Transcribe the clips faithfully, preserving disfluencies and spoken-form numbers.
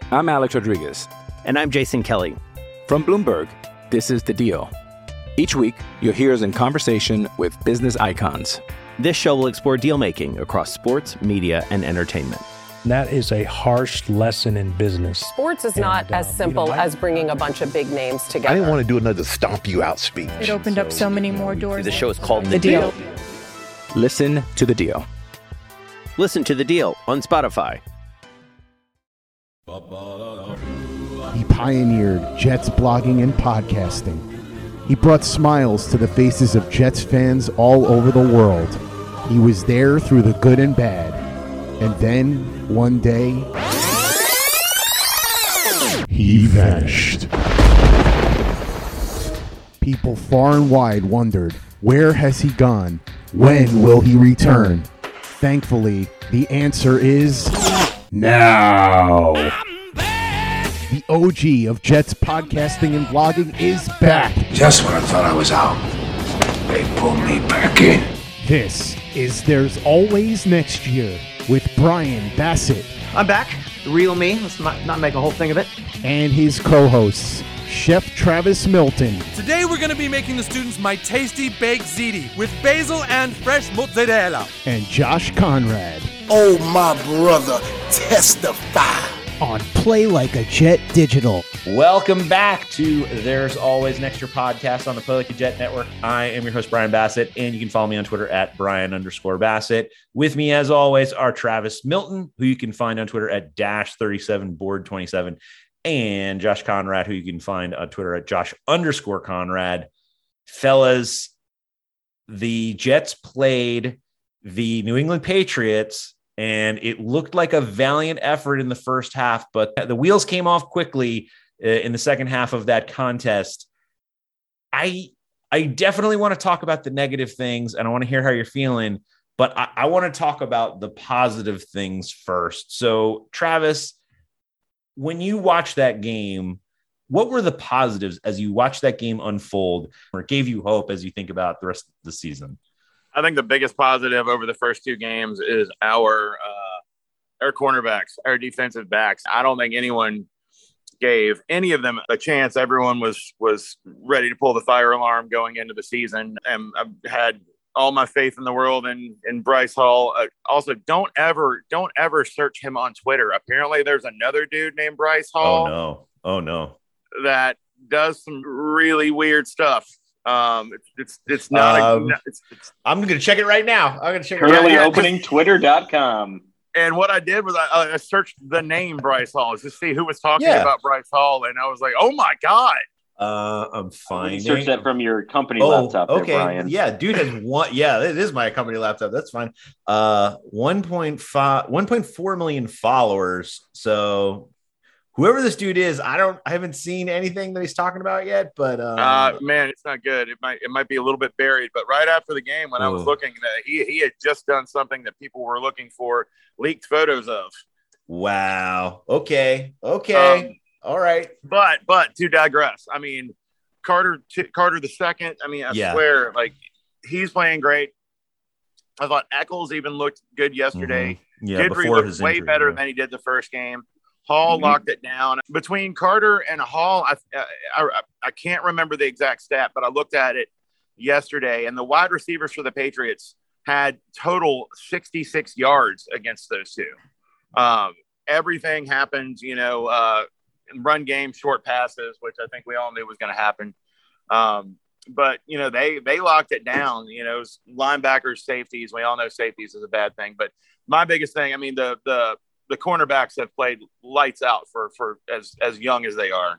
I'm Alex Rodriguez. And I'm Jason Kelly. From Bloomberg, this is The Deal. Each week, you'll hear us in conversation with business icons. This show will explore deal-making across sports, media, and entertainment. That is a harsh lesson in business. Sports is not and, as uh, simple you know, I, as bringing a bunch of big names together. I didn't want to do another stomp you out speech. It opened so, up so many more doors. The show is called The, the deal. deal. Listen to The Deal. Listen to The Deal on Spotify. He pioneered Jets blogging and podcasting. He brought smiles to the faces of Jets fans all over the world. He was there through the good and bad. And then, one day, he vanished. People far and wide wondered, where has he gone? When will he return? Thankfully, the answer is now. The O G of Jets podcasting and blogging is back. Just when I thought I was out, they pulled me back in. This is There's Always Next Year with Brian Bassett. I'm back. The real me. Let's not, not make a whole thing of it. And his co-hosts, Chef Travis Milton. Today we're going to be making the students my tasty baked ziti with basil and fresh mozzarella. And Josh Conrad. Oh, my brother, testify. On Play Like a Jet Digital. Welcome back to There's Always Next Year podcast on the Play Like a Jet network. I am your host, Brian Bassett, and you can follow me on Twitter at Brian underscore Bassett. With me, as always, are Travis Milton, who you can find on Twitter at dash thirty-seven board twenty-seven, and Josh Conrad, who you can find on Twitter at Josh underscore Conrad. Fellas, the Jets played the New England Patriots, and it looked like a valiant effort in the first half, but the wheels came off quickly uh, in the second half of that contest. I I definitely want to talk about the negative things, and I want to hear how you're feeling, but I, I want to talk about the positive things first. So, Travis, when you watched that game, what were the positives as you watched that game unfold, or gave you hope as you think about the rest of the season? I think the biggest positive over the first two games is our uh, our cornerbacks, our defensive backs. I don't think anyone gave any of them a chance. Everyone was was ready to pull the fire alarm going into the season, and I've had all my faith in the world in, in Bryce Hall. Uh, also, don't ever don't ever search him on Twitter. Apparently, there's another dude named Bryce Hall. Oh no! Oh no! That does some really weird stuff. Um, it's, it's, it's not, um, a, it's, it's, I'm going to check it right now. I'm going to check Currently it right opening twitter dot com. And what I did was I, I searched the name Bryce Hall to see who was talking yeah. about Bryce Hall. And I was like, oh my God. Uh, I'm finding. Search that from your company oh, laptop there, okay. Brian. Yeah, dude has one. Yeah, it is my company laptop. That's fine. Uh, one point five, one point four million followers. So whoever this dude is, I don't, I haven't seen anything that he's talking about yet, but um, uh, man, it's not good. It might, it might be a little bit buried, but right after the game, when oh. I was looking, uh, he, he had just done something that people were looking for leaked photos of. Wow. Okay. Okay. Um, All right. But, but to digress, I mean, Carter, t- Carter the second, I mean, I yeah. swear, like he's playing great. I thought Eccles even looked good yesterday. Mm-hmm. Yeah. Gidry looked way injury, better yeah. than he did the first game. Hall mm-hmm. locked it down. Between Carter and Hall, I, I I can't remember the exact stat, but I looked at it yesterday, and the wide receivers for the Patriots had total sixty-six yards against those two. Um, everything happened, you know, uh, in run game, short passes, which I think we all knew was going to happen. Um, but, you know, they they locked it down, you know, linebackers, safeties. We all know safeties is a bad thing. But my biggest thing, I mean, the the – the cornerbacks have played lights out for, for as, as young as they are.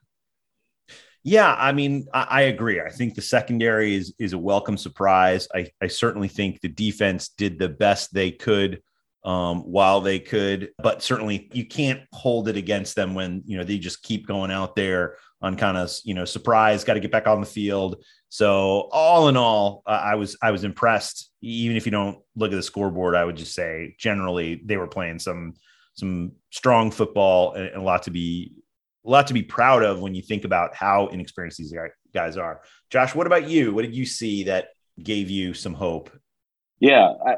Yeah. I mean, I, I agree. I think the secondary is, is a welcome surprise. I, I certainly think the defense did the best they could um, while they could, but certainly you can't hold it against them when, you know, they just keep going out there on kind of, you know, surprise, got to get back on the field. So all in all, uh, I was, I was impressed. Even if you don't look at the scoreboard, I would just say generally they were playing some, some strong football and a lot to be a lot to be proud of when you think about how inexperienced these guys are. Josh, what about you? What did you see that gave you some hope? Yeah, I,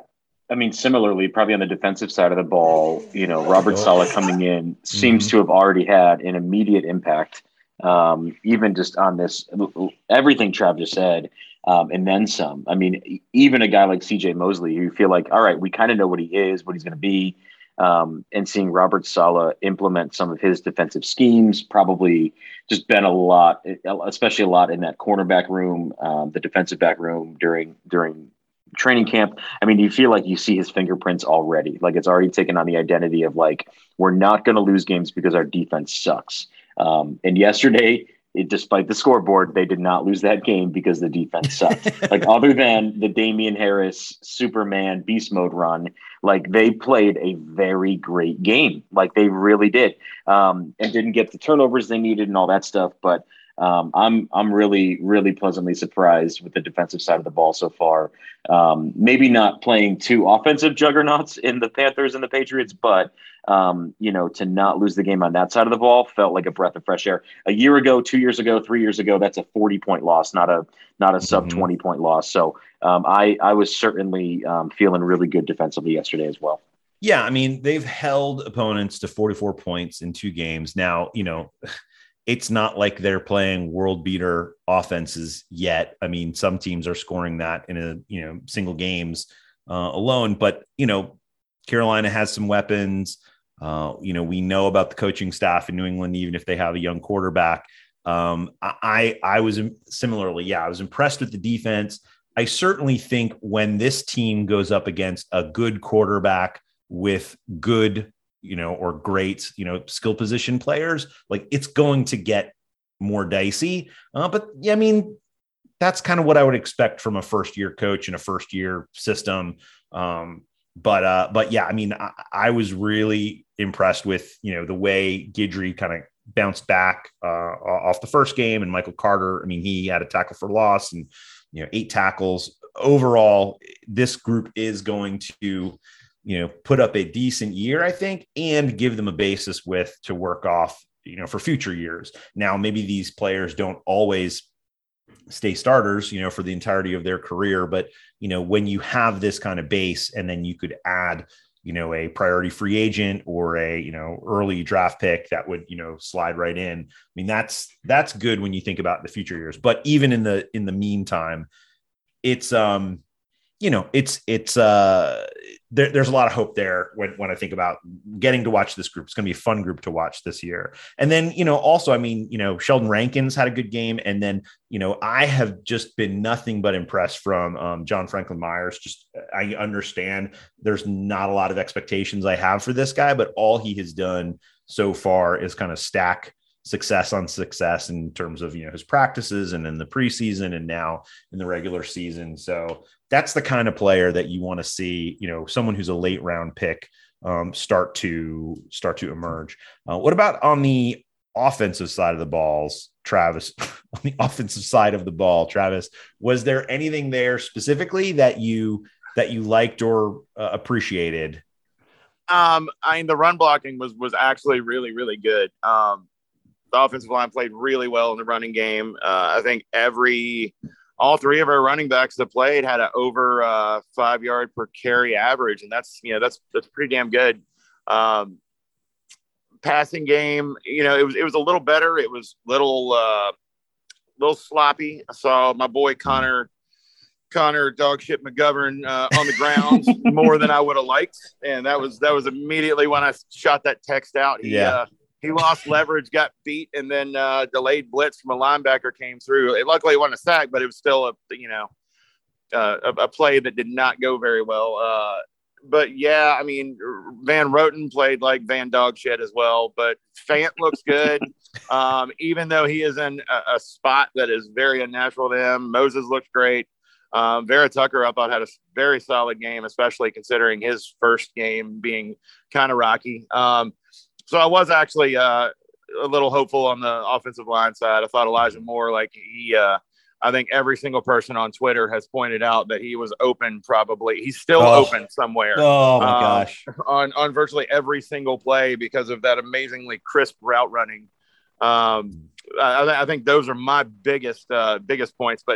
I mean, similarly, probably on the defensive side of the ball, you know, Robert Saleh coming in seems Mm-hmm. to have already had an immediate impact, um, even just on this, everything Trav just said, um, and then some. I mean, even a guy like C J Mosley, you feel like, all right, we kind of know what he is, what he's going to be, um, and seeing Robert Saleh implement some of his defensive schemes, probably just been a lot, especially a lot in that cornerback room, um, the defensive back room during during. training camp. I mean, you feel like you see his fingerprints already. Like it's already taken on the identity of like, we're not going to lose games because our defense sucks. Um, and yesterday, it, despite the scoreboard, they did not lose that game because the defense sucked. Like other than the Damian Harris Superman beast mode run, like they played a very great game. Like they really did, um, and didn't get the turnovers they needed and all that stuff. But Um, I'm I'm really really pleasantly surprised with the defensive side of the ball so far. Um, maybe not playing two offensive juggernauts in the Panthers and the Patriots, but um, you know, to not lose the game on that side of the ball felt like a breath of fresh air. A year ago, two years ago, three years ago, that's a forty point loss, not a not a sub twenty mm-hmm. point loss. So um, I I was certainly um, feeling really good defensively yesterday as well. Yeah, I mean they've held opponents to forty-four points in two games now. You know. It's not like they're playing world beater offenses yet. I mean, some teams are scoring that in a, you know, single games uh, alone, but, you know, Carolina has some weapons. Uh, you know, we know about the coaching staff in New England, even if they have a young quarterback. Um, I, I was similarly, yeah, I was impressed with the defense. I certainly think when this team goes up against a good quarterback with good you know, or great, you know, skill position players, like it's going to get more dicey. Uh, but yeah, I mean, that's kind of what I would expect from a first year coach in a first year system. Um, but, uh, but yeah, I mean, I, I was really impressed with, you know, the way Guidry kind of bounced back uh, off the first game, and Michael Carter. I mean, he had a tackle for loss and, you know, eight tackles overall. This group is going to, you know, put up a decent year, I think, and give them a basis with to work off, you know, for future years. Now, maybe these players don't always stay starters, you know, for the entirety of their career, but, you know, when you have this kind of base and then you could add, you know, a priority free agent or a, you know, early draft pick that would, you know, slide right in. I mean, that's, that's good when you think about the future years, but even in the, in the meantime, it's, um, you know, it's, it's, uh, there, there's a lot of hope there when, when I think about getting to watch this group. It's going to be a fun group to watch this year. And then, you know, also, I mean, you know, Sheldon Rankins had a good game. And then, you know, I have just been nothing but impressed from um, John Franklin Myers. Just, I understand there's not a lot of expectations I have for this guy, but all he has done so far is kind of stack success on success in terms of, you know, his practices and in the preseason and now in the regular season. So that's the kind of player that you want to see, you know, someone who's a late round pick um, start to start to emerge. Uh, what about on the offensive side of the balls, Travis? On the offensive side of the ball, Travis, was there anything there specifically that you that you liked or uh, appreciated? Um, I mean, the run blocking was was actually really really good. Um, the offensive line played really well in the running game. Uh, I think every all three of our running backs that played had an over uh, five yard per carry average. And that's, you know, that's, that's pretty damn good. Um, passing game, you know, it was, it was a little better. It was little, uh, little sloppy. I saw my boy Connor, Connor dog shit McGovern uh, on the ground more than I would have liked. And that was, that was immediately when I shot that text out. He, yeah. Uh, He lost leverage, got beat, and then uh, delayed blitz from a linebacker came through. It, luckily, it wasn't a sack, but it was still a you know uh, a, a play that did not go very well. Uh, but yeah, I mean, Van Roten played like Van Dog shit as well. But Fant looks good, um, even though he is in a, a spot that is very unnatural to him. Moses looked great. Um, Vera Tucker, I thought, had a very solid game, especially considering his first game being kind of rocky. Um, So I was actually uh, a little hopeful on the offensive line side. I thought Elijah Moore, like he, uh, I think every single person on Twitter has pointed out that he was open. Probably he's still oh. open somewhere. Oh my uh, gosh! On on virtually every single play because of that amazingly crisp route running. Um, I, I think those are my biggest uh, biggest points. But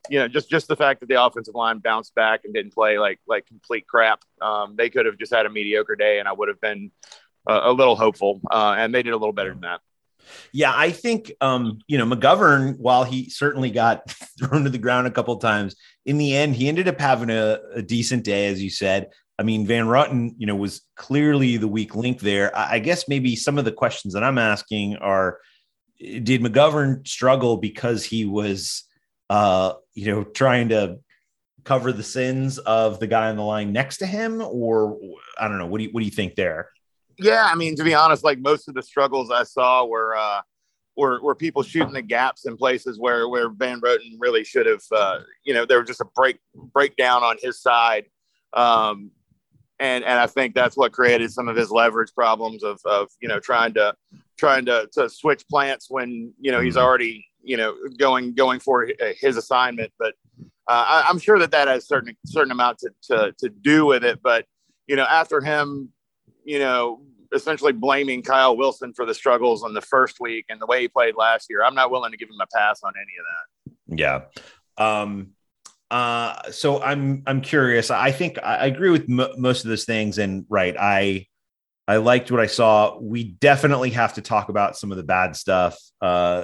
you know, just, just the fact that the offensive line bounced back and didn't play like, like complete crap. Um, they could have just had a mediocre day and I would have been uh, a little hopeful. Uh, and they did a little better than that. Yeah, I think, um, you know, McGovern, while he certainly got thrown to the ground a couple of times, in the end, he ended up having a, a decent day, as you said. I mean, Van Rutten, you know, was clearly the weak link there. I, I guess maybe some of the questions that I'm asking are, did McGovern struggle because he was, uh, you know, trying to cover the sins of the guy on the line next to him? Or I don't know. What do you, what do you think there? Yeah, I mean, to be honest, like most of the struggles I saw were uh, were, were people shooting the gaps in places where where Van Roten really should have, uh, you know, there was just a break breakdown on his side, um, and and I think that's what created some of his leverage problems of of you know trying to trying to to switch plants when you know he's already you know going going for his assignment. But uh, I, I'm sure that that has certain certain amount to to to do with it. But you know, after him, you know, essentially blaming Kyle Wilson for the struggles on the first week and the way he played last year, I'm not willing to give him a pass on any of that. Yeah. Um, uh, so I'm, I'm curious. I think I agree with m- most of those things. And right. I, I liked what I saw. We definitely have to talk about some of the bad stuff. Uh,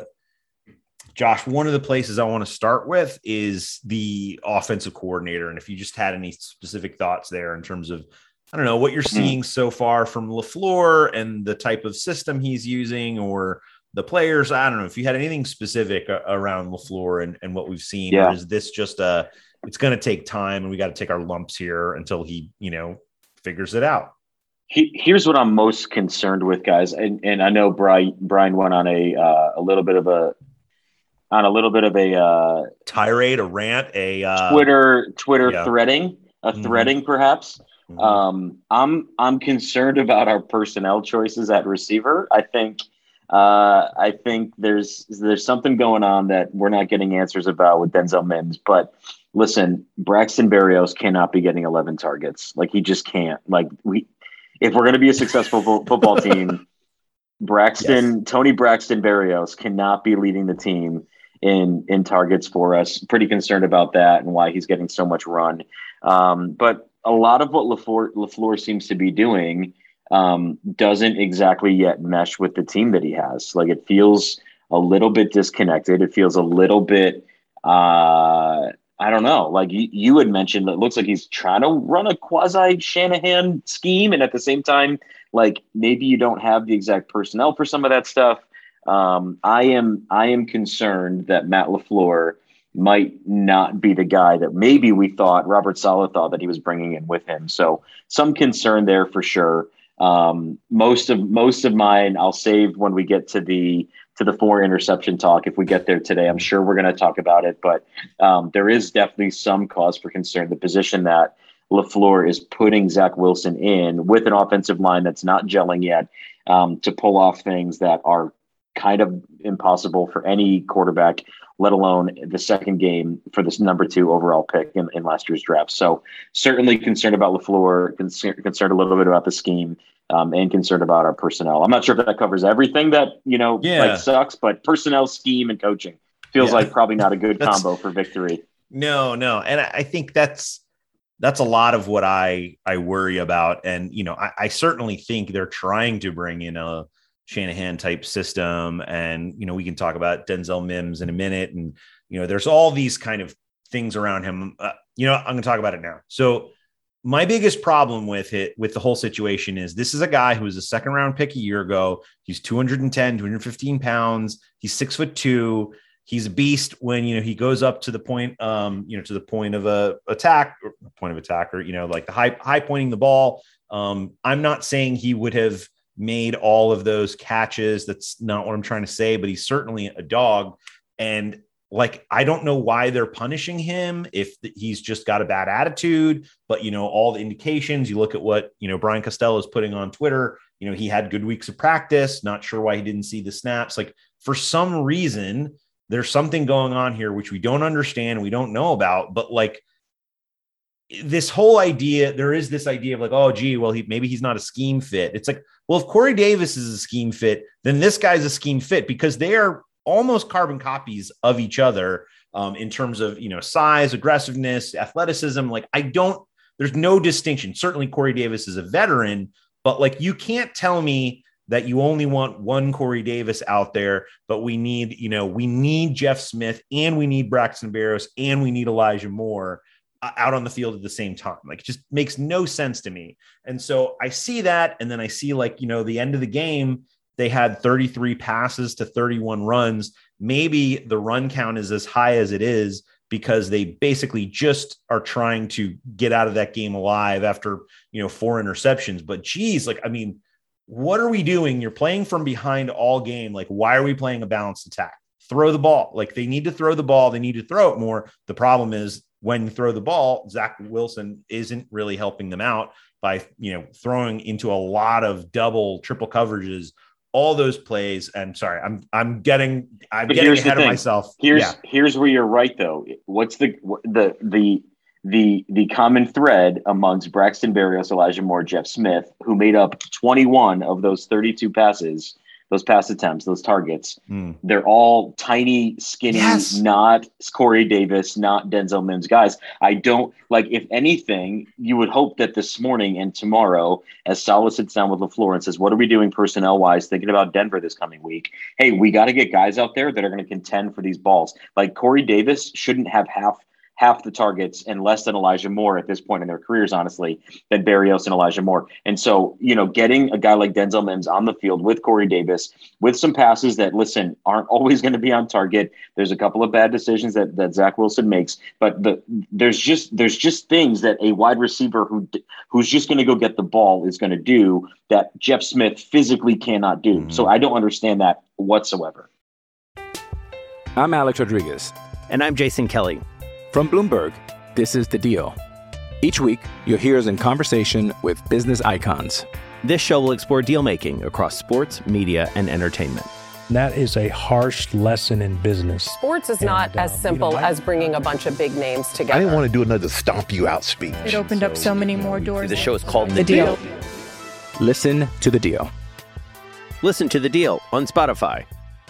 Josh, one of the places I want to start with is the offensive coordinator. And if you just had any specific thoughts there in terms of, I don't know what you're seeing so far from LaFleur and the type of system he's using or the players. I don't know if you had anything specific around LaFleur and, and what we've seen, yeah. Or is this just a, it's going to take time and we got to take our lumps here until he, you know, figures it out. He, here's what I'm most concerned with, guys. And, and I know Brian, Brian went on a, uh, a little bit of a, on a little bit of a uh, tirade, a rant, a uh, Twitter, Twitter yeah. threading, a mm-hmm. threading perhaps. Mm-hmm. Um, I'm I'm concerned about our personnel choices at receiver. I think uh, I think there's there's something going on that we're not getting answers about with Denzel Mims. But listen, Braxton Berrios cannot be getting eleven targets. Like he just can't. Like we, if we're going to be a successful fo- football team, Braxton, yes. Tony Braxton Berrios cannot be leading the team in in targets for us. Pretty concerned about that and why he's getting so much run. Um, but a lot of what LaFleur, LaFleur seems to be doing um, doesn't exactly yet mesh with the team that he has. Like it feels a little bit disconnected. It feels a little bit, uh, I don't know, like you, you had mentioned, it looks like he's trying to run a quasi Shanahan scheme. And at the same time, like maybe you don't have the exact personnel for some of that stuff. Um, I am, I am concerned that Matt LaFleur might not be the guy that maybe we thought Robert Saleh thought that he was bringing in with him. So some concern there for sure. Um, most of, most of mine, I'll save when we get to the, to the four interception talk. If we get there today, I'm sure we're going to talk about it, but um, there is definitely some cause for concern. The position that LaFleur is putting Zach Wilson in with an offensive line that's not gelling yet um, to pull off things that are kind of impossible for any quarterback, let alone the second game for this number two overall pick in, in last year's draft. So certainly concerned about LaFleur, concerned, concerned a little bit about the scheme, um, and concerned about our personnel. I'm not sure if that covers everything that, you know, yeah. like sucks, but personnel, scheme, and coaching feels yeah. like probably not a good combo for victory. No, no. And I think that's, that's a lot of what I, I worry about. And, you know, I, I certainly think they're trying to bring in a Shanahan type system. And, you know, we can talk about Denzel Mims in a minute. And, you know, there's all these kind of things around him. Uh, you know, I'm going to talk about it now. So my biggest problem with it, with the whole situation is this is a guy who was a second round pick a year ago. He's two hundred ten, two hundred fifteen pounds. He's six foot two. He's a beast when, you know, he goes up to the point, um, you know, to the point of a attack or point of attack, or, you know, like the high, high pointing the ball. Um, I'm not saying he would have made all of those catches. That's not what I'm trying to say, but he's certainly a dog. And like, I don't know why they're punishing him if he's just got a bad attitude, but, you know, all the indications, you look at what, you know, Brian Costello is putting on Twitter, you know, he had good weeks of practice, not sure why he didn't see the snaps. Like for some reason, there's something going on here, which we don't understand. We don't know about, but like, this whole idea, there is this idea of like, oh, gee, well, he, maybe he's not a scheme fit. It's like, well, if Corey Davis is a scheme fit, then this guy's a scheme fit because they are almost carbon copies of each other. um, in terms of, you know, size, aggressiveness, athleticism. Like, I don't, there's no distinction. Certainly Corey Davis is a veteran, but like, you can't tell me that you only want one Corey Davis out there, but we need, you know, we need Jeff Smith and we need Braxton Berrios and we need Elijah Moore out on the field at the same time. Like, it just makes no sense to me. And so I see that. And then I see, like, you know, the end of the game, they had thirty-three passes to thirty-one runs. Maybe the run count is as high as it is because they basically just are trying to get out of that game alive after, you know, four interceptions. But geez, like, I mean, what are we doing? You're playing from behind all game. Like, why are we playing a balanced attack? Throw the ball. Like, they need to throw the ball. They need to throw it more. The problem is, when you throw the ball, Zach Wilson isn't really helping them out by, you know, throwing into a lot of double, triple coverages, all those plays. And sorry, I'm, I'm getting, I'm but getting ahead of myself. Here's, yeah. here's where you're right though. What's the, the, the, the, the common thread amongst Braxton Berrios, Elijah Moore, Jeff Smith, who made up twenty-one of those thirty-two passes, those pass attempts, those targets, mm. they're all tiny, skinny, yes. not Corey Davis, not Denzel Mims guys. I don't like, if anything, you would hope that this morning and tomorrow, as Saleh sits down with LaFleur and says, what are we doing personnel wise, thinking about Denver this coming week? Hey, we got to get guys out there that are going to contend for these balls. Like, Corey Davis shouldn't have half half the targets and less than Elijah Moore at this point in their careers, honestly, than Berrios and Elijah Moore. And so, you know, getting a guy like Denzel Mims on the field with Corey Davis, with some passes that, listen, aren't always going to be on target. There's a couple of bad decisions that, that Zach Wilson makes, but the, there's just there's just things that a wide receiver who who's just going to go get the ball is going to do that Jeff Smith physically cannot do. Mm-hmm. So I don't understand that whatsoever. I'm Alex Rodriguez. And I'm Jason Kelly. From Bloomberg, this is The Deal. Each week, you'll hear us in conversation with business icons. This show will explore deal-making across sports, media, and entertainment. That is a harsh lesson in business. Sports is not and, uh, as simple you know, I, as bringing a bunch of big names together. I didn't want to do another stomp you out speech. It opened so, up so many more doors. The show is called The, the deal. deal. Listen to The Deal. Listen to The Deal on Spotify.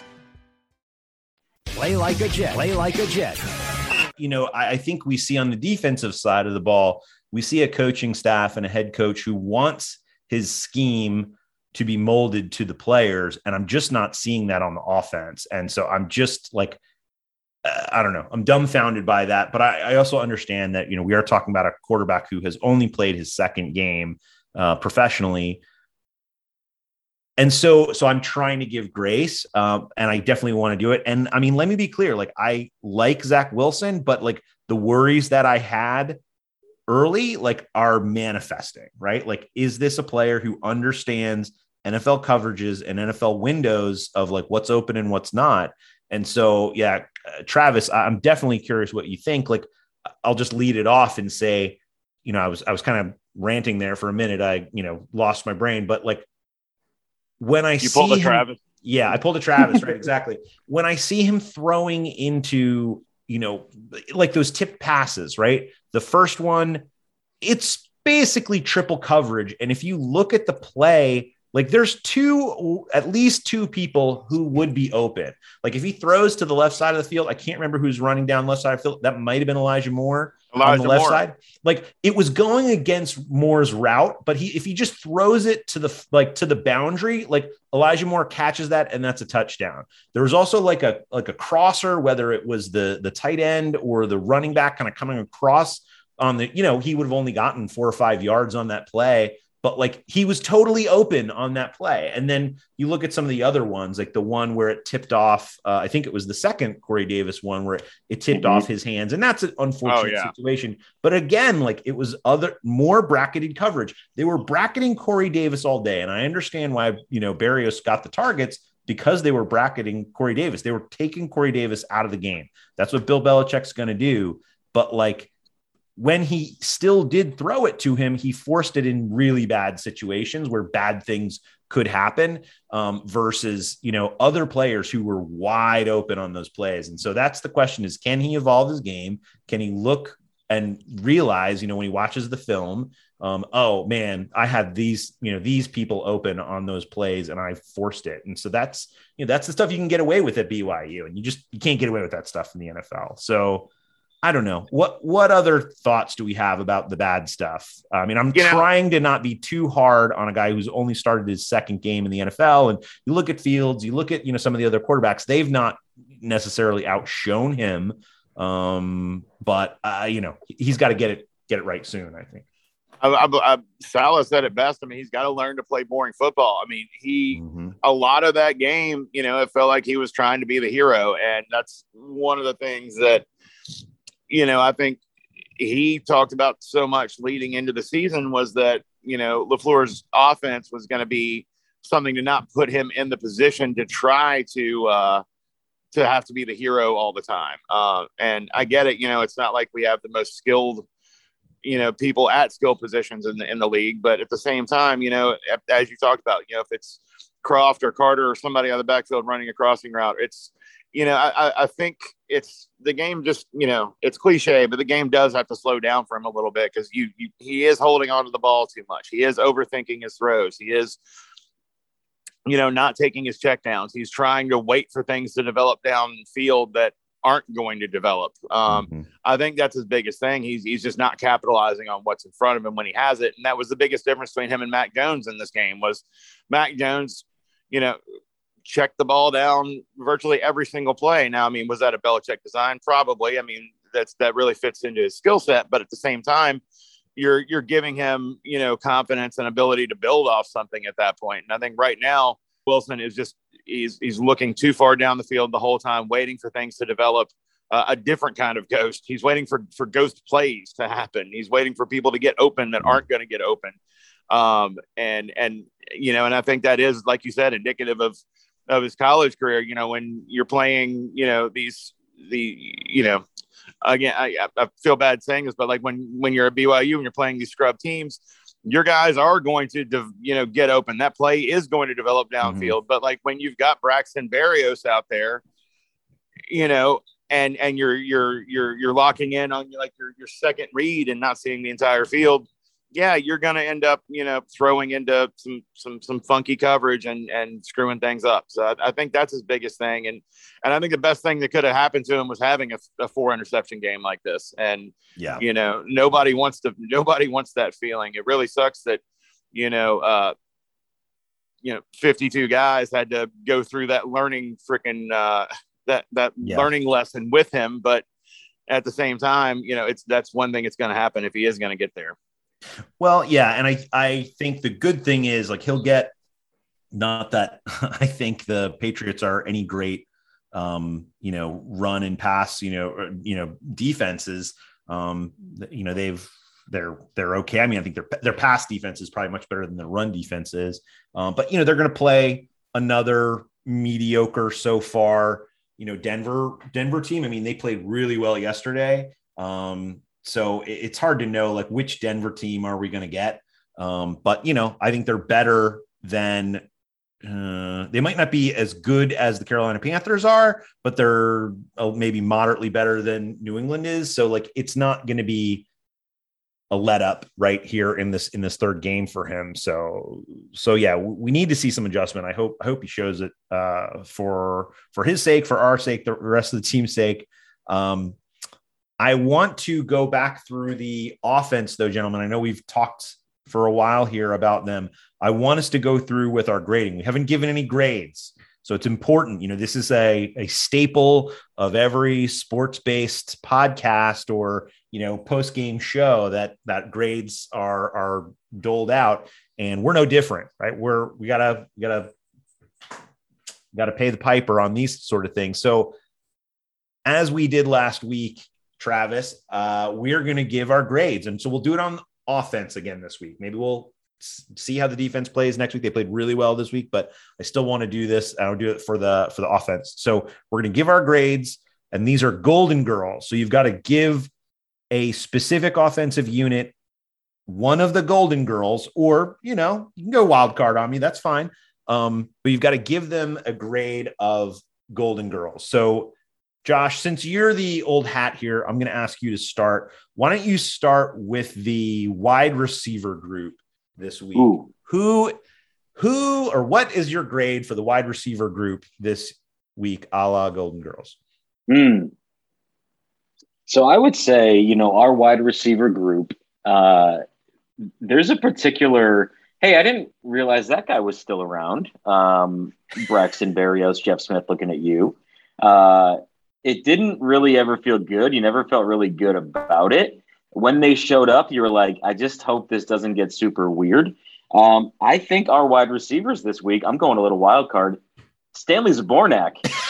Play like a Jet. Play like a Jet. You know, I, I think we see on the defensive side of the ball, we see a coaching staff and a head coach who wants his scheme to be molded to the players. And I'm just not seeing that on the offense. And so I'm just like, uh, I don't know, I'm dumbfounded by that. But I, I also understand that, you know, we are talking about a quarterback who has only played his second game uh, professionally. And so, so I'm trying to give grace, um, and I definitely want to do it. And I mean, let me be clear, like, I like Zach Wilson, but like the worries that I had early, like, are manifesting, right? Like, is this a player who understands N F L coverages and N F L windows of like what's open and what's not? And so, yeah, uh, Travis, I'm definitely curious what you think. Like, I'll just lead it off and say, you know, I was, I was kind of ranting there for a minute. I, you know, lost my brain, but like, when I you see pulled a him, Travis. Yeah, I pulled a Travis, right? Exactly. When I see him throwing into, you know, like those tip passes, right? The first one, it's basically triple coverage. And if you look at the play, like there's two, at least two people who would be open. Like if he throws to the left side of the field, I can't remember who's running down left side of the field. That might've been Elijah Moore Elijah on the left Moore. side. Like it was going against Moore's route, but he, if he just throws it to the, like to the boundary, like Elijah Moore catches that and that's a touchdown. There was also like a, like a crosser, whether it was the, the tight end or the running back kind of coming across on the, you know, he would have only gotten four or five yards on that play. But like he was totally open on that play. And then you look at some of the other ones, like the one where it tipped off, uh, I think it was the second Corey Davis one where it tipped mm-hmm. off his hands. And that's an unfortunate oh, yeah. situation. But again, like it was other more bracketed coverage. They were bracketing Corey Davis all day. And I understand why, you know, Berrios got the targets because they were bracketing Corey Davis. They were taking Corey Davis out of the game. That's what Bill Belichick's going to do. But like, when he still did throw it to him, he forced it in really bad situations where bad things could happen um, versus, you know, other players who were wide open on those plays. And so that's the question is, can he evolve his game? Can he look and realize, you know, when he watches the film um, oh man, I had these, you know, these people open on those plays and I forced it. And so that's, you know, that's the stuff you can get away with at B Y U, and you just, you can't get away with that stuff in the N F L. So I don't know. What, what other thoughts do we have about the bad stuff? I mean, I'm you trying know, to not be too hard on a guy who's only started his second game in the N F L. And you look at Fields, you look at, you know, some of the other quarterbacks, they've not necessarily outshone him. Um, but uh, you know, he's got to get it, get it right soon, I think. I, I, I, Salah said it best. I mean, he's got to learn to play boring football. I mean, he, mm-hmm. a lot of that game, you know, it felt like he was trying to be the hero. And that's one of the things that, you know, I think he talked about so much leading into the season was that, you know, LaFleur's offense was going to be something to not put him in the position to try to, uh, to have to be the hero all the time. Uh, and I get it. You know, it's not like we have the most skilled, you know, people at skill positions in the, in the league, but at the same time, you know, as you talked about, you know, if it's Croft or Carter or somebody on the backfield running a crossing route, it's, you know, I, I think it's the game just, you know, it's cliche, but the game does have to slow down for him a little bit because you, you, he is holding on to the ball too much. He is overthinking his throws. He is, you know, not taking his checkdowns. He's trying to wait for things to develop downfield that aren't going to develop. Um, mm-hmm. I think that's his biggest thing. He's he's just not capitalizing on what's in front of him when he has it. And that was the biggest difference between him and Mac Jones in this game was Mac Jones, you know, checked the ball down virtually every single play. Now, I mean, was that a Belichick design? Probably. I mean, that's that really fits into his skill set. But at the same time, you're you're giving him, you know, confidence and ability to build off something at that point. And I think right now, Wilson is just he's he's looking too far down the field the whole time, waiting for things to develop uh, a different kind of ghost. He's waiting for for ghost plays to happen. He's waiting for people to get open that aren't going to get open. Um, and and you know, and I think that is, like you said, indicative of of his college career. You know, when you're playing, you know, these the you know, again, I, I feel bad saying this, but like when when you're at B Y U and you're playing these scrub teams, your guys are going to, you know, get open. That play is going to develop downfield. Mm-hmm. But like when you've got Braxton Berrios out there, you know, and and you're you're you're you're locking in on like your your second read and not seeing the entire field, yeah, you're going to end up, you know, throwing into some some some funky coverage and and screwing things up. So I, I think that's his biggest thing. And and I think the best thing that could have happened to him was having a, a four interception game like this. And yeah, you know, nobody wants to nobody wants that feeling. It really sucks that, you know, uh, you know, fifty-two guys had to go through that learning freaking uh, that that yeah. learning lesson with him. But at the same time, you know, it's that's one thing that's going to happen if he is going to get there. Well, yeah. And I, I think the good thing is like, he'll get, not that I think the Patriots are any great, um, you know, run and pass, you know, or, you know, defenses, um, you know, they've, they're, they're okay. I mean, I think their, their pass defense is probably much better than their run defense is. Um, but, you know, they're going to play another mediocre so far, you know, Denver, Denver team. I mean, they played really well yesterday. Um, So it's hard to know like which Denver team are we going to get. Um, but, you know, I think they're better than uh, they might not be as good as the Carolina Panthers are, but they're uh, maybe moderately better than New England is. So like, it's not going to be a let up right here in this, in this third game for him. So, so yeah, we need to see some adjustment. I hope, I hope he shows it uh, for, for his sake, for our sake, the rest of the team's sake. Um, I want to go back through the offense, though, gentlemen. I know we've talked for a while here about them. I want us to go through with our grading. We haven't given any grades, so it's important. You know, this is a, a staple of every sports-based podcast or, you know, post-game show that that grades are are doled out, and we're no different, right? We're we gotta we gotta we gotta pay the piper on these sort of things. So, as we did last week, Travis, uh, we're going to give our grades. And so we'll do it on offense again this week. Maybe we'll see how the defense plays next week. They played really well this week, but I still want to do this. I'll do it for the, for the offense. So we're going to give our grades, and these are Golden Girls. So you've got to give a specific offensive unit one of the Golden Girls, or, you know, you can go wild card on me. That's fine. Um, but you've got to give them a grade of Golden Girls. So Josh, since you're the old hat here, I'm going to ask you to start. Why don't you start with the wide receiver group this week? Ooh. Who, who, or what is your grade for the wide receiver group this week, a la Golden Girls? Mm. So I would say, you know, our wide receiver group, uh, there's a particular, hey, I didn't realize that guy was still around. Um, Braxton Berrios, Jeff Smith, looking at you. Uh, it didn't really ever feel good. You never felt really good about it. When they showed up, you were like, I just hope this doesn't get super weird. Um, I think our wide receivers this week, I'm going a little wild card. Stanley Zbornak.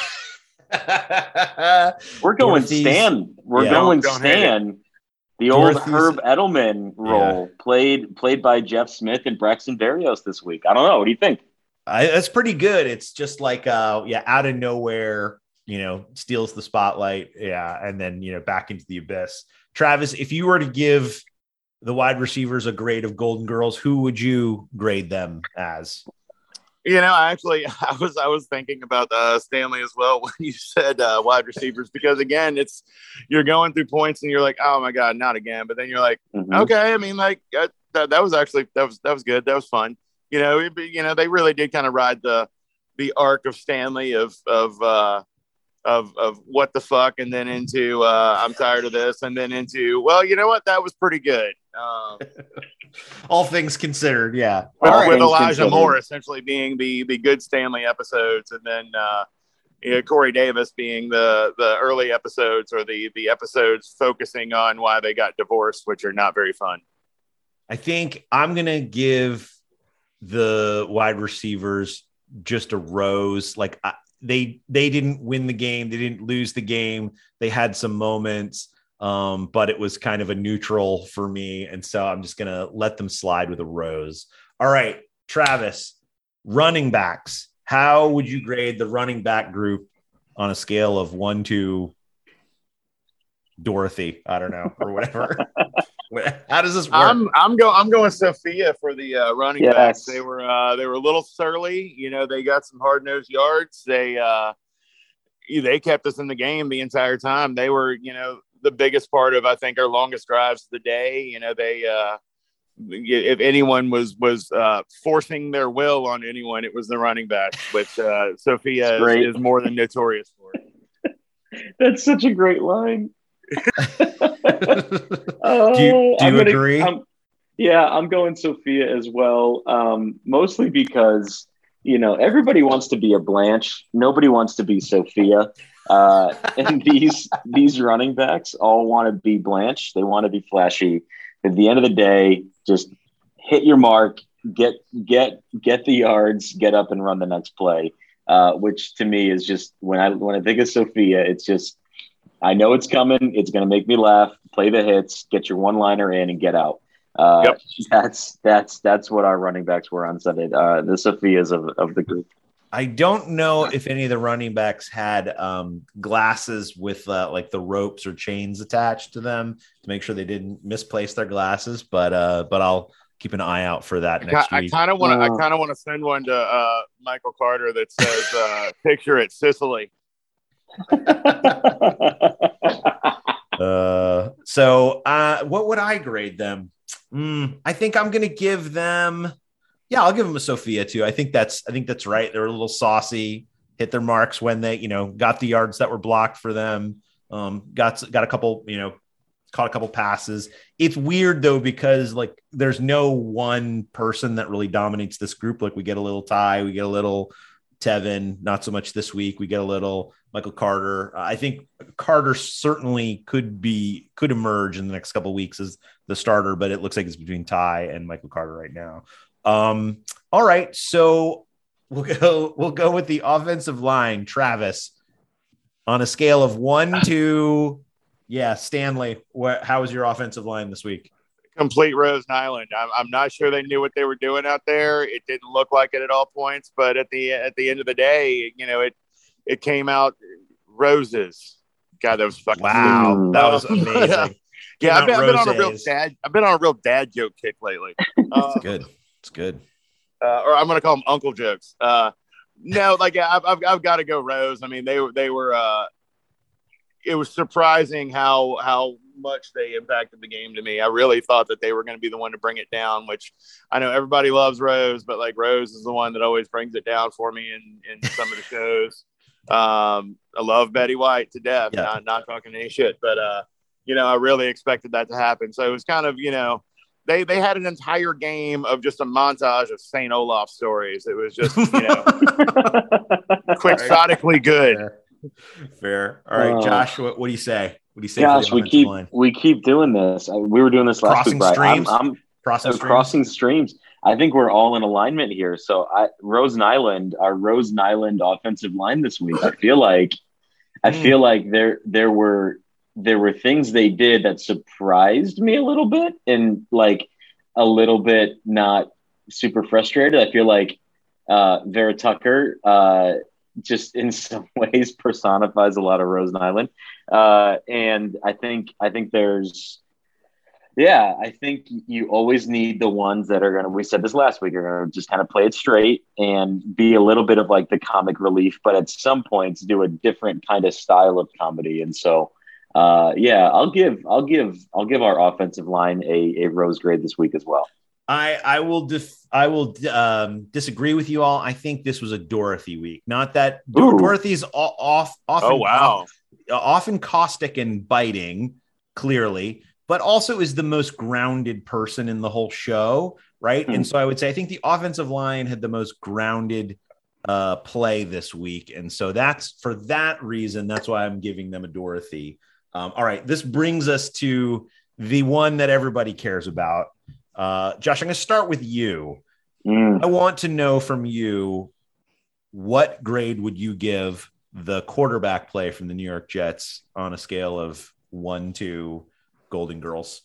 We're going Dorothy's, Stan. We're yeah, going don't Stan. The old Dorothy's, Herb Edelman role yeah. played played by Jeff Smith and Braxton Berrios this week. I don't know. What do you think? I, that's pretty good. It's just like, uh, yeah, out of nowhere, you know, steals the spotlight. Yeah. And then, you know, back into the abyss. Travis, if you were to give the wide receivers a grade of Golden Girls, who would you grade them as? You know, actually, I was I was thinking about uh, Stanley as well when you said uh, wide receivers, because again, it's you're going through points and you're like, oh my god, not again. But then you're like, Mm-hmm. okay, I mean, like that, that that was actually that was that was good, that was fun. You know, it, you know, they really did kind of ride the the arc of Stanley of of uh, of of what the fuck, and then into uh, I'm tired of this, and then into well, you know what, that was pretty good. Um, All things considered, yeah. With, All with things Elijah considered. Moore essentially being the the good Stanley episodes, and then uh, you know, Corey Davis being the the early episodes, or the the episodes focusing on why they got divorced, which are not very fun. I think I'm going to give the wide receivers just a rose. Like I, they, they didn't win the game. They didn't lose the game. They had some moments, um, but it was kind of a neutral for me. And so I'm just going to let them slide with a rose. All right, Travis, running backs. How would you grade the running back group on a scale of one to Dorothy? I don't know, or whatever. How does this work? I'm I'm going I'm going Sophia for the uh, running Yes. backs. They were uh, they were a little surly. You know, they got some hard nosed yards. They uh, they kept us in the game the entire time. They were, you know, the biggest part of, I think, our longest drives of the day. You know, they uh, if anyone was was uh, forcing their will on anyone, it was the running backs, which uh, Sophia is, is more than notorious for. That's such a great line. do you, do you I'm gonna, agree? I'm, yeah, I'm going Sophia as well. Um, mostly because, you know, everybody wants to be a Blanche. Nobody wants to be Sophia. Uh, and these these running backs all want to be Blanche. They want to be flashy. At the end of the day, just hit your mark, get get get the yards, get up and run the next play. Uh, which to me is just, when I when I think of Sophia, it's just, I know it's coming. It's going to make me laugh. Play the hits, get your one-liner in, and get out. Uh, Yep. That's that's that's what our running backs were on Sunday. Uh, the Sophias of, of the group. I don't know if any of the running backs had um, glasses with uh, like the ropes or chains attached to them to make sure they didn't misplace their glasses, but uh, but I'll keep an eye out for that next I week. kind of want to. Uh, I kind of want to send one to uh, Michael Carter that says uh, "Picture it, Sicily." Uh, so uh, what would I grade them? Mm, I think I'm going to give them. Yeah, I'll give them a Sophia too. I think that's. I think that's right. They're a little saucy. Hit their marks when they, you know, got the yards that were blocked for them. Um, got got a couple, you know, caught a couple passes. It's weird though, because like there's no one person that really dominates this group. Like we get a little Ty, we get a little Tevin, not so much this week. We get a little Michael Carter. Uh, I think Carter certainly could be, could emerge in the next couple of weeks as the starter, but it looks like it's between Ty and Michael Carter right now. Um, all right. So we'll go, we'll go with the offensive line. Travis, on a scale of one to, yeah, Stanley, what, how was your offensive line this week? Complete Rose Island. I'm, I'm not sure they knew what they were doing out there. It didn't look like it at all points, but at the at the end of the day, you know, it it came out roses. God, that was fucking wow. sweet. That was amazing. Yeah, I've been, I've been on a real dad. I've been on a real dad joke kick lately. Uh, it's good. It's good. Uh, or I'm going to call them uncle jokes. Uh, no, like I've, I've I've got to go Rose. I mean, they were they were. Uh, it was surprising how how much they impacted the game to me. I really thought that they were going to be the one to bring it down, which I know everybody loves Rose, but like Rose is the one that always brings it down for me in, in some of the shows. Um, I love Betty White to death, yeah. not, not talking any shit, but uh, you know, I really expected that to happen. So it was kind of, you know, they, they had an entire game of just a montage of Saint Olaf stories. It was just, you know, quixotically good. Fair. Fair. All right, uh, Josh, what, what do you say? What do you say? Gosh, we keep line? we keep doing this. We were doing this last crossing week, right? Streams. I'm, I'm crossing, uh, streams. crossing streams. I think we're all in alignment here. So, I, Rose Nyland, our Rose Nyland offensive line this week. I feel like, I mm. feel like there there were there were things they did that surprised me a little bit, and like a little bit not super frustrated. I feel like uh, Vera Tucker. Uh, just in some ways personifies a lot of Rose Nyland. Uh, and I think, I think there's, yeah, I think you always need the ones that are going to, we said this last week, are going to just kind of play it straight and be a little bit of like the comic relief, but at some points do a different kind of style of comedy. And so, uh, yeah, I'll give, I'll give, I'll give our offensive line a, a Rose grade this week as well. I, I will def, I will um, disagree with you all. I think this was a Dorothy week. Not that Ooh. Dorothy's off, often, oh, wow. off, often caustic and biting, clearly, but also is the most grounded person in the whole show, right? Mm-hmm. And so I would say I think the offensive line had the most grounded uh, play this week. And so that's for that reason, that's why I'm giving them a Dorothy. Um, all right, this brings us to the one that everybody cares about. Uh, Josh, I'm going to start with you. Mm. I want to know from you, what grade would you give the quarterback play from the New York Jets on a scale of one to Golden Girls?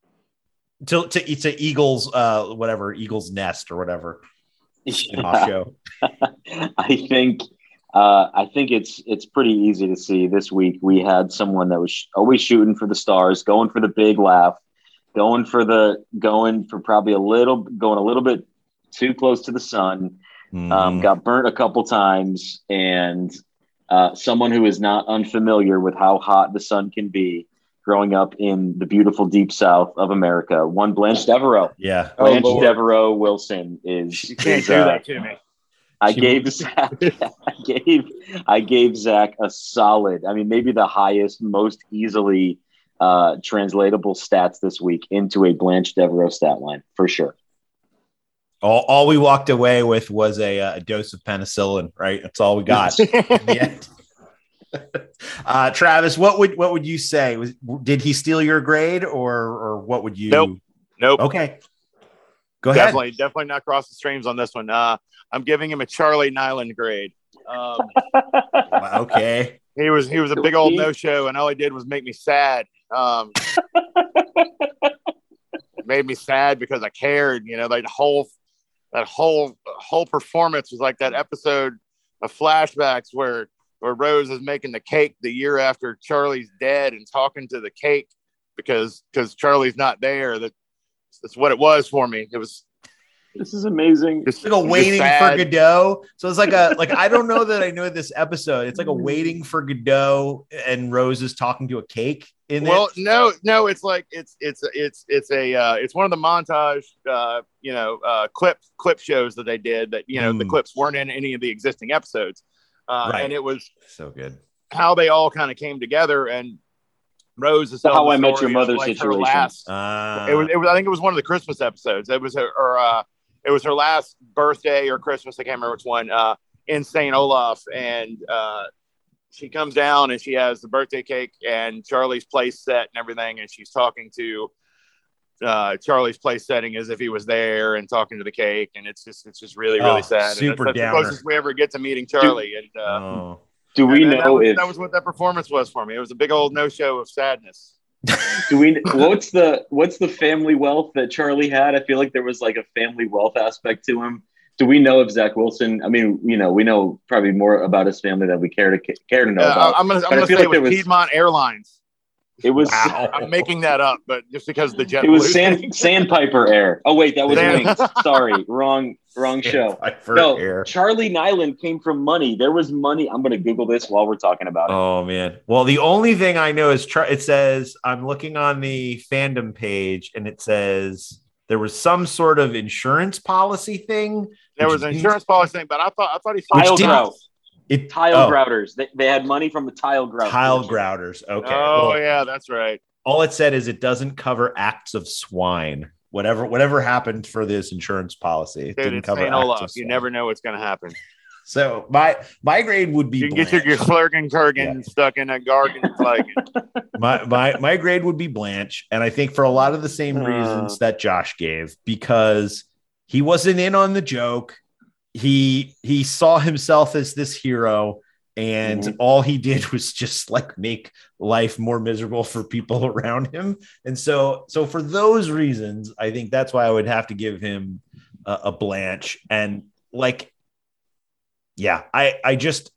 To to, to Eagles, uh, whatever, Eagles Nest or whatever. Yeah. Show. I think uh, I think it's it's pretty easy to see this week. We had someone that was sh- always shooting for the stars, going for the big laugh. Going for the going for probably a little going a little bit too close to the sun, mm. um, got burnt a couple times, and uh, someone who is not unfamiliar with how hot the sun can be, growing up in the beautiful deep South of America. One Blanche Devereaux, yeah, Blanche oh, Devereaux Wilson is. You can't is, do uh, that to me. I gave Zach, I gave I gave Zach a solid. I mean, maybe the highest, most easily. Uh, translatable stats this week into a Blanche Devereaux stat line for sure. All, all we walked away with was a, a dose of penicillin, right? That's all we got. Yeah. uh, Travis, what would what would you say? Was did he steal your grade, or or what would you? Nope. Nope. Okay. Go ahead. Definitely, definitely not cross the streams on this one. Uh, I'm giving him a Charlie Nyland grade. Um, okay. He was he was a big old no show, and all he did was make me sad. Um, it made me sad because I cared, you know, like the whole, that whole, whole performance was like that episode of Flashbacks where, where Rose is making the cake the year after Charlie's dead and talking to the cake because, because Charlie's not there. That, that's what it was for me. It was, This is amazing. It's like a waiting for Godot. So it's like a like I don't know that I know this episode. It's like a waiting for Godot, and Rose is talking to a cake in well, it. no, no, it's like it's it's it's it's a uh, it's one of the montage uh, you know uh, clip clip shows that they did that you know mm. the clips weren't in any of the existing episodes, uh, right. and it was so good how they all kind of came together. And Rose is How I Met Your Mother like situation. Last, uh, it was it was I think it was one of the Christmas episodes. It was her. Or, uh, It was her last birthday or Christmas. I can't remember which one. Uh, in Saint Olaf, and uh, she comes down and she has the birthday cake and Charlie's place set and everything, and she's talking to uh, Charlie's place setting as if he was there and talking to the cake, and it's just it's just really really oh, sad. Super and that's, that's the closest we ever get to meeting Charlie. And uh, oh. do we and know that was, if that was what that performance was for me? It was a big old no show of sadness. Do we? What's the what's the family wealth that Charlie had? I feel like there was like a family wealth aspect to him. Do we know if Zach Wilson? I mean, you know, we know probably more about his family than we care to care to know Uh, about. I'm gonna I'm But I gonna say feel like it was there was- Piedmont Airlines. It was. Wow. I'm making that up, but just because the jet. It was sand, Sandpiper Air. Oh wait, that was Wings. Sorry, wrong, wrong show. No, Air. Charlie Nyland came from money. There was money. I'm going to Google this while we're talking about it. Oh man. Well, the only thing I know is it says I'm looking on the fandom page, and it says there was some sort of insurance policy thing. There was an insurance policy thing, but I thought I thought he tile grout. It, tile oh. grouters. They, they had money from the tile grout. Tile grouters. Okay. Oh well, yeah, that's right. All it said is it doesn't cover acts of swine. Whatever, whatever happened for this insurance policy, it Dude, didn't it's cover Saint acts Olaf. of swine. You never know what's going to happen. So my my grade would be. You can get your, your Slurgen Kurgan yeah. stuck in a Gargan flag. my my my grade would be Blanche, and I think for a lot of the same reasons uh, that Josh gave, because he wasn't in on the joke. He he saw himself as this hero, and mm-hmm. all he did was just like make life more miserable for people around him. And so so for those reasons, I think that's why I would have to give him a, a Blanche. And like, yeah, I I just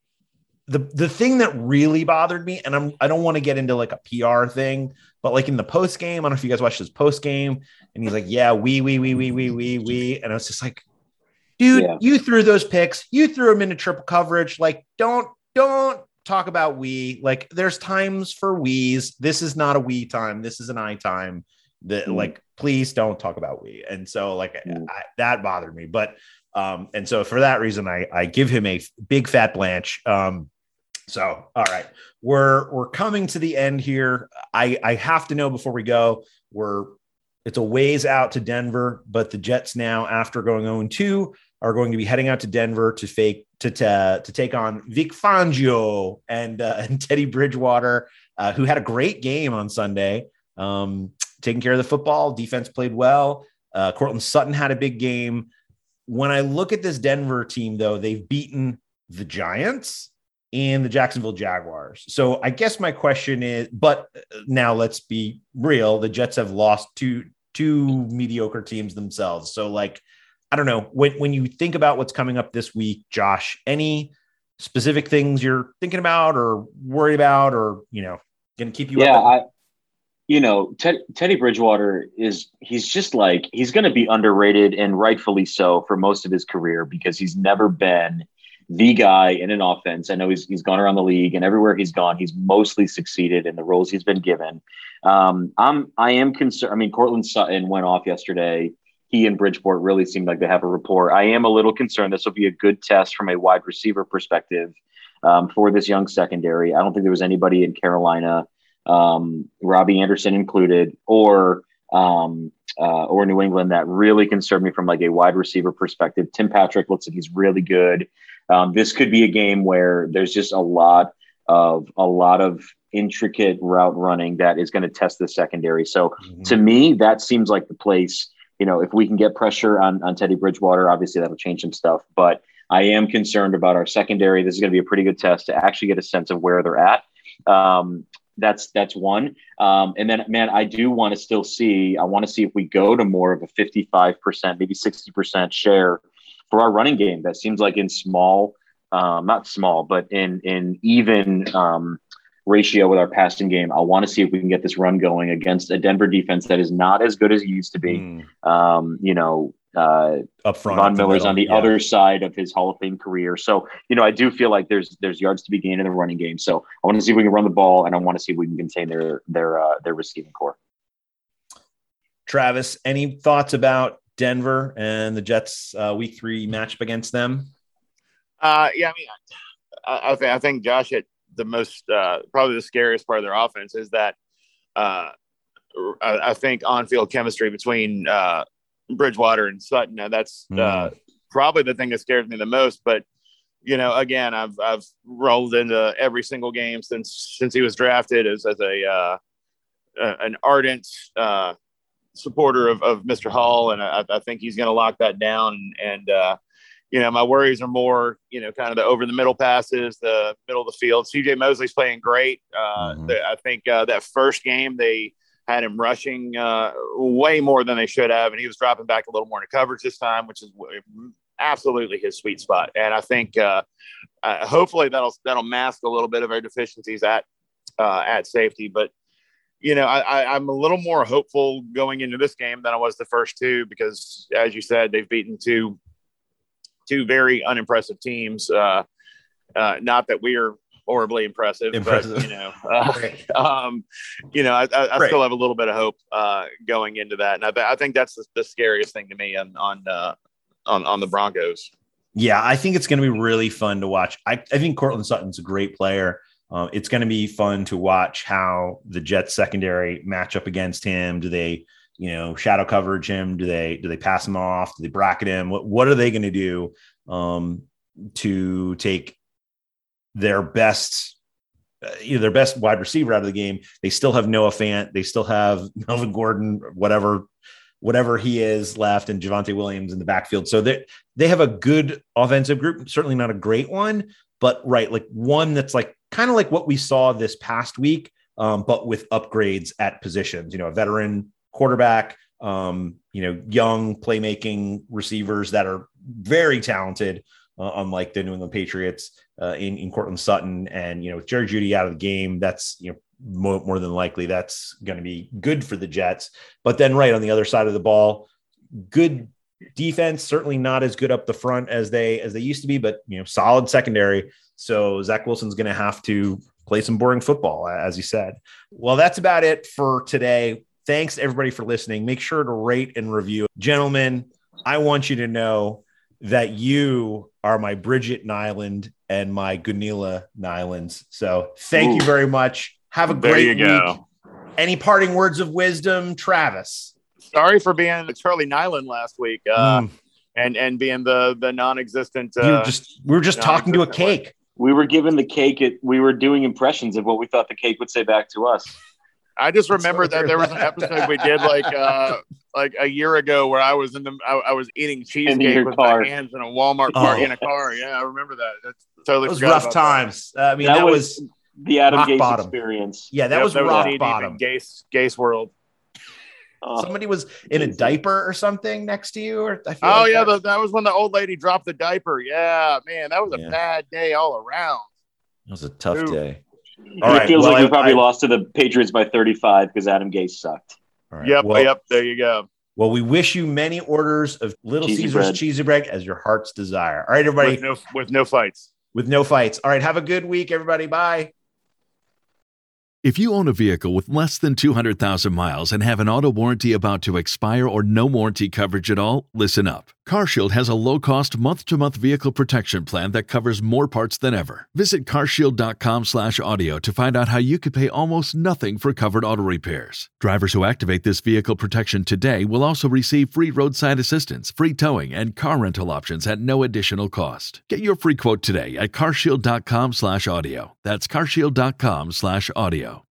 the the thing that really bothered me, and I'm I don't want to get into like a P R thing, but like in the post game, I don't know if you guys watched his post game, and he's like, yeah, we we we we we we we, and I was just like, dude, yeah. you threw those picks. You threw them into triple coverage. Like, don't, don't talk about we. Like, there's times for we's. This is not a we time. This is an I time. That mm. like, please don't talk about we. And so, like, mm. I, that bothered me. But, um, and so for that reason, I, I give him a big fat Blanche. Um, so, all right, we're we're coming to the end here. I I have to know before we go. We're it's a ways out to Denver, but the Jets now, after going oh and two, are going to be heading out to Denver to fake to to, to take on Vic Fangio and uh, and Teddy Bridgewater, uh, who had a great game on Sunday, um, taking care of the football. Defense played well. Uh, Cortland Sutton had a big game. When I look at this Denver team, though, they've beaten the Giants and the Jacksonville Jaguars. So I guess my question is, but now let's be real. The Jets have lost two two mediocre teams themselves. So like, I don't know, when when you think about what's coming up this week, Josh, any specific things you're thinking about or worried about, or, you know, going to keep you yeah, up? I, you know, Ted, Teddy Bridgewater is, he's just like, he's going to be underrated, and rightfully so, for most of his career, because he's never been the guy in an offense. I know he's he's gone around the league, and everywhere he's gone, he's mostly succeeded in the roles he's been given. Um, I'm I am concerned. I mean, Cortland Sutton went off yesterday. He and Bridgeport really seem like they have a rapport. I am a little concerned. This will be a good test from a wide receiver perspective um, for this young secondary. I don't think there was anybody in Carolina, um, Robbie Anderson included, or um, uh, or New England that really concerned me from like a wide receiver perspective. Tim Patrick looks like he's really good. Um, this could be a game where there's just a lot of a lot of intricate route running that is going to test the secondary. So mm-hmm. to me, that seems like the place. You know, if we can get pressure on, on Teddy Bridgewater, obviously that'll change some stuff. But I am concerned about our secondary. This is going to be a pretty good test to actually get a sense of where they're at. Um, that's that's one. Um, and then, man, I do want to still see. I want to see if we go to more of a fifty-five percent, maybe sixty percent share for our running game. That seems like in small, um, not small, but in in even um, ratio with our passing game. I want to see if we can get this run going against a Denver defense that is not as good as it used to be. Mm. Um, you know, uh, up front, Von Miller's middle, on the yeah. other side of his Hall of Fame career. So, you know, I do feel like there's there's yards to be gained in the running game. So I want to see if we can run the ball, and I want to see if we can contain their their uh, their receiving core. Travis, any thoughts about Denver and the Jets uh, week three matchup against them? Uh, yeah, I mean, I, I, th- I think Josh hit the most, uh, probably the scariest part of their offense is that uh, I, I think on-field chemistry between uh, Bridgewater and Sutton. Now that's uh, mm. probably the thing that scares me the most. But you know, again, I've I've rolled into every single game since since he was drafted as as a uh, uh, an ardent uh, supporter of, of Mister Hall, and I, I think he's going to lock that down. And uh, you know, my worries are more, you know, kind of the over the middle passes, the middle of the field. C J Mosley's playing great. Uh, mm-hmm. the, I think uh, that first game they had him rushing uh, way more than they should have, and he was dropping back a little more into coverage this time, which is absolutely his sweet spot. And I think uh, uh, hopefully that'll that'll mask a little bit of our deficiencies at uh, at safety. But you know, I, I, I'm a little more hopeful going into this game than I was the first two because, as you said, they've beaten two two very unimpressive teams. Uh, uh, not that we are horribly impressive, impressive. but you know, uh, um, you know, I, I, I still have a little bit of hope uh, going into that, and I, I think that's the, the scariest thing to me on on uh, on, on the Broncos. Yeah, I think it's going to be really fun to watch. I, I think Courtland Sutton's a great player. Uh, it's going to be fun to watch how the Jets secondary match up against him. Do they, you know, shadow coverage him? Do they, do they pass him off? Do they bracket him? What, what are they going to do um, to take their best, uh, you know, their best wide receiver out of the game? They still have Noah Fant. They still have Melvin Gordon, whatever, whatever he is left, and Javonte Williams in the backfield. So they, they have a good offensive group, certainly not a great one, but right. Like one that's like, kind of like what we saw this past week, um, but with upgrades at positions, you know, a veteran quarterback, um, you know, young playmaking receivers that are very talented, uh, unlike the New England Patriots uh, in, in Courtland Sutton. And, you know, with Jerry Jeudy out of the game, that's, you know, more, more than likely that's going to be good for the Jets. But then right on the other side of the ball, good defense, certainly not as good up the front as they, as they used to be, but, you know, solid secondary. So Zach Wilson's going to have to play some boring football, as you said. Well, that's about it for today. Thanks everybody for listening. Make sure to rate and review. Gentlemen, I want you to know that you are my Bridget Nyland and my Gunilla Nylands. So thank Ooh. you very much. Have a there great you week. Go. Any parting words of wisdom, Travis? Sorry for being Charlie Nyland last week uh, mm. and, and being the, the non-existent. Uh, you were just, we were just talking to a cake. One. We were given the cake. It, we were doing impressions of what we thought the cake would say back to us. I just remember that there was an episode we did like uh, like a year ago where I was in the I, I was eating cheesecake with car. my hands in a Walmart car oh. in a car. Yeah, I remember that. That's totally it was rough times. Uh, I mean, that, that was, was the Adam Gase bottom. experience. Yeah, that yep, was that rock was bottom. Gase Gase world. Oh, somebody was in a diaper or something next to you, or I feel oh like yeah, that. The, that was when the old lady dropped the diaper. Yeah, man, that was a yeah. bad day all around. It was a tough Ooh. day. All right, it feels well, like we probably I, lost to the Patriots by thirty-five because Adam Gase sucked. All right, yep, well, yep. There you go. Well, we wish you many orders of Little cheesy Caesars bread. cheesy bread as your heart's desire. All right, everybody. With no, with no fights. With no fights. All right, have a good week, everybody. Bye. If you own a vehicle with less than two hundred thousand miles and have an auto warranty about to expire or no warranty coverage at all, listen up. CarShield has a low-cost month-to-month vehicle protection plan that covers more parts than ever. Visit carshield.com slash audio to find out how you could pay almost nothing for covered auto repairs. Drivers who activate this vehicle protection today will also receive free roadside assistance, free towing, and car rental options at no additional cost. Get your free quote today at carshield.com slash audio. That's carshield.com slash audio.